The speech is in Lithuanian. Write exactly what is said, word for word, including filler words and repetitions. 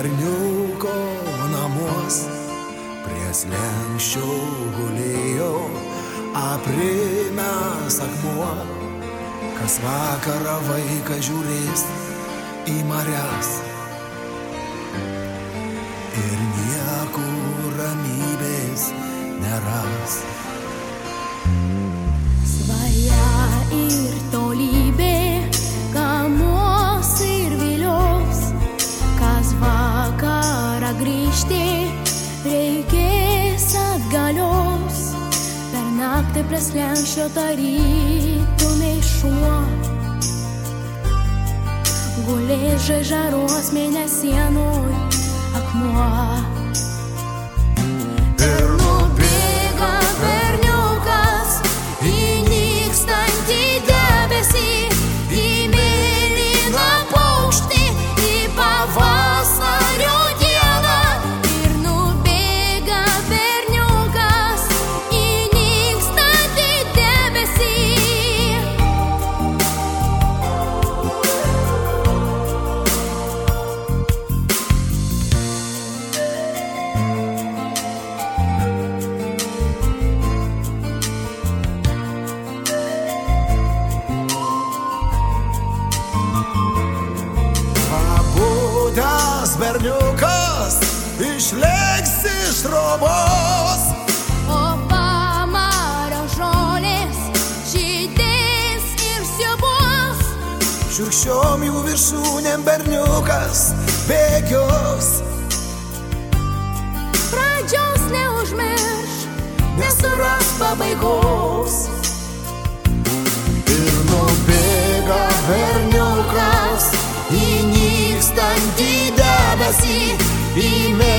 berniuko namuos, prie slenksčio gulėjo aprimęs akmuo. Kas vakarą vaikas žiūrės į marias ir niekur ramybės neras. Svaja ir tolybė, kamuos ir vilios, kas vakarą grįžti reikės atgalios. Per naktį prie slenksčio tarytumei šuo, gulės žaižaros mėnesienoj akmuo. Ir nubėga berniukas į nykstantį debesį, į mėlyną paukštį, į pavasario dieną. Ir nubėga berniukas į nykstantį debesį. Berniukas išlėks iš trobos, O pamario žolės žydės ir siaubos. šiurkščiom jų viršūnėm berniukas bėgios. Pradžios neužmirš, Nesuras pabaigos. Ir nubėga berniukas į nykstantį debesį, į